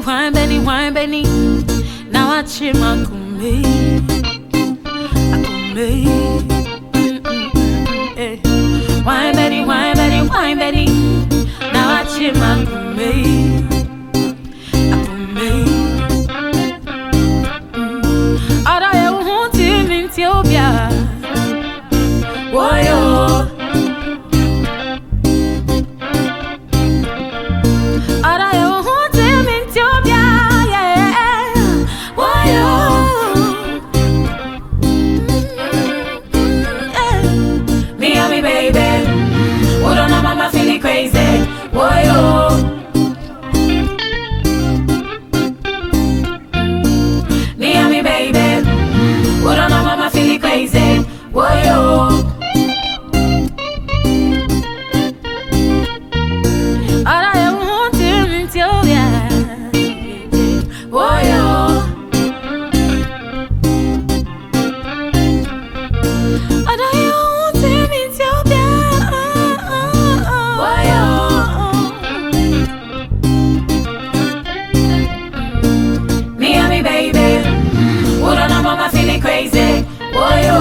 wine, Benny. Now I cheer my kume. Wine, Benny, wine, Benny. Now I cheer my kume. Ethiopia, woyo. Ara yo hunte min Ethiopia, yeah, woyo. Me and me baby, hold on, mama feeling crazy, woyo. Me and me baby, hold on, mama feeling crazy, woyo. Ara yo hunte min Ethiopia, woyo. Ara yo hunte min Ethiopia, woyo. Me and me baby, hold on, mama feeling crazy, woyo.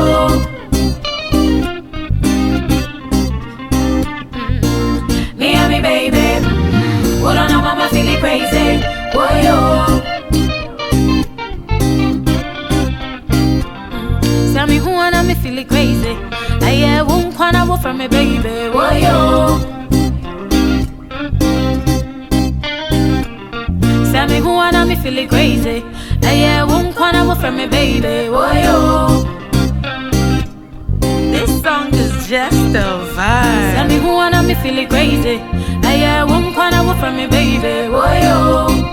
Me and me baby, hold on, mama feeling crazy, woyo. Tell me who wanna me feeling crazy. I won't wanna go from me baby, woyo. Tell me who wanna me feeling crazy. I won't wanna go from me baby, woyo. This song is just a vibe. Tell me who wanna me feeling crazy. I won't wanna go from me baby, woyo.